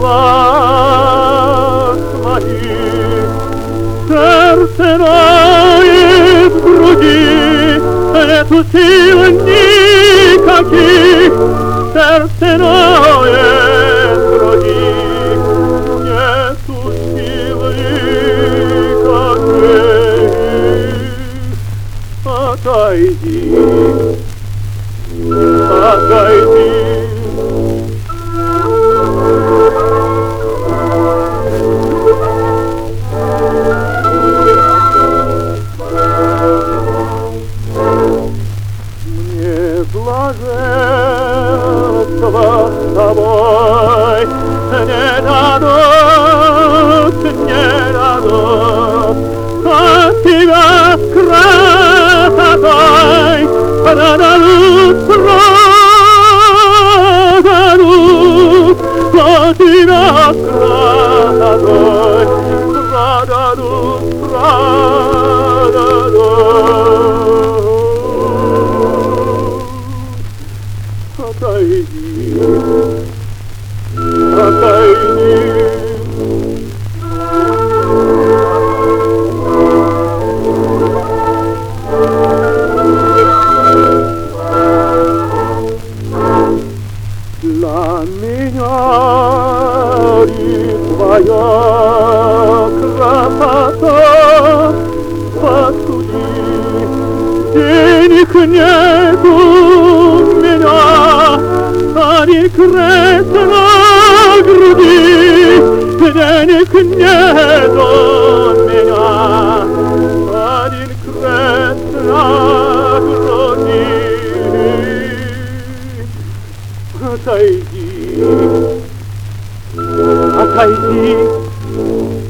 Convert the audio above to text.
глаз моих. Сердце ноет в груди, нету сил никаких. Сердце ноет в груди, нету сил никаких. Отойди, отойди. Блаженство с тобой не дадут, не дадут. От тебя с красотой продадут, продадут. От тебя с красотой продадут, продадут. Отойди, отойди. Для меня твоя красота, посуди, денег нету у меня, один крест на груди, денег нету у меня, один крест на груди. Отойди, отойди.